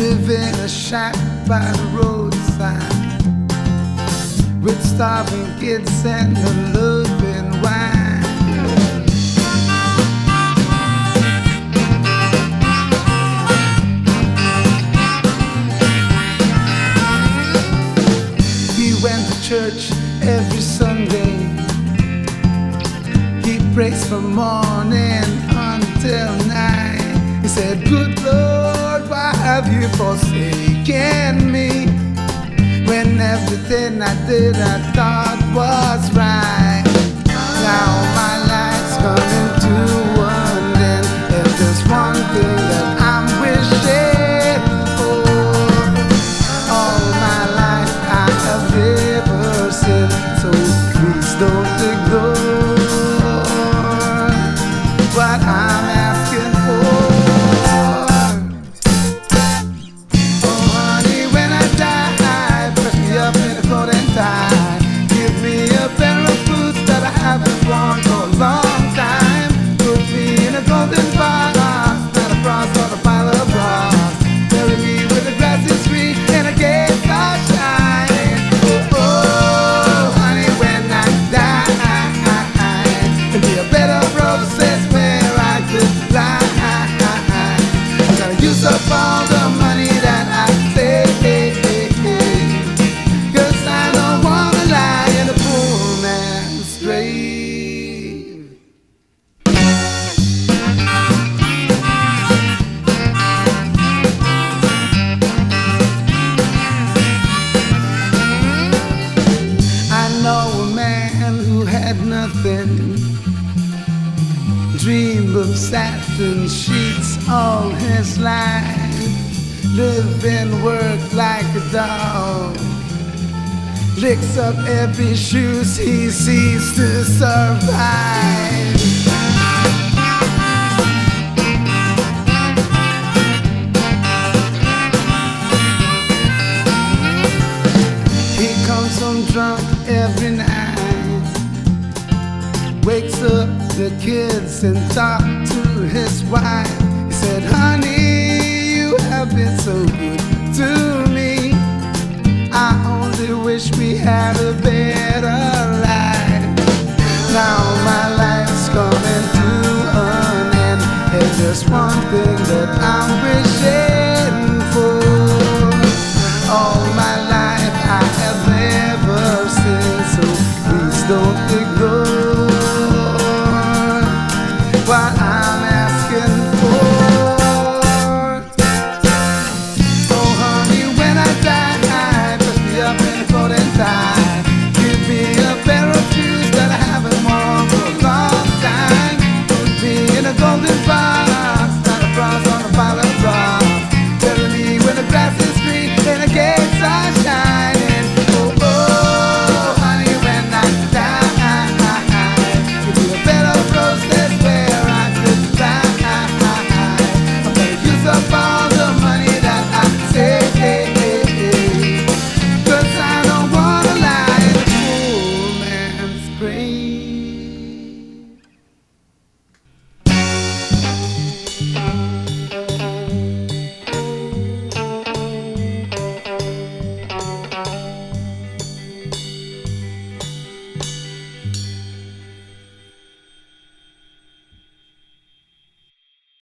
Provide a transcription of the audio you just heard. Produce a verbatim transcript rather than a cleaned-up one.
Live in a shack by the roadside with starving kids and a loving wine. He went to church every Sunday. He prays from morning until night. He said, "Good Lord, why have you forsaken me? When everything I did I thought was right. Now my life's coming to an end. There's just one thing that I'm wishing for. All my life I have never sinned, so please don't ignore what I'm asking for." Give me a pair of boots that I haven't worn for a long time. Put me in a golden box, not a cross or a pile of rocks. Bury me with the grass is green and a gate of shine. Oh, oh, honey, when I die, there'll be a bed of roses where I could fly. I'm gonna use up all the money that I saved. Nothing, dream of satin sheets all his life. Live and work like a dog, licks up every shoes he sees to survive. He comes home drunk every night, wakes up the kids and talks to his wife. He said, "Honey,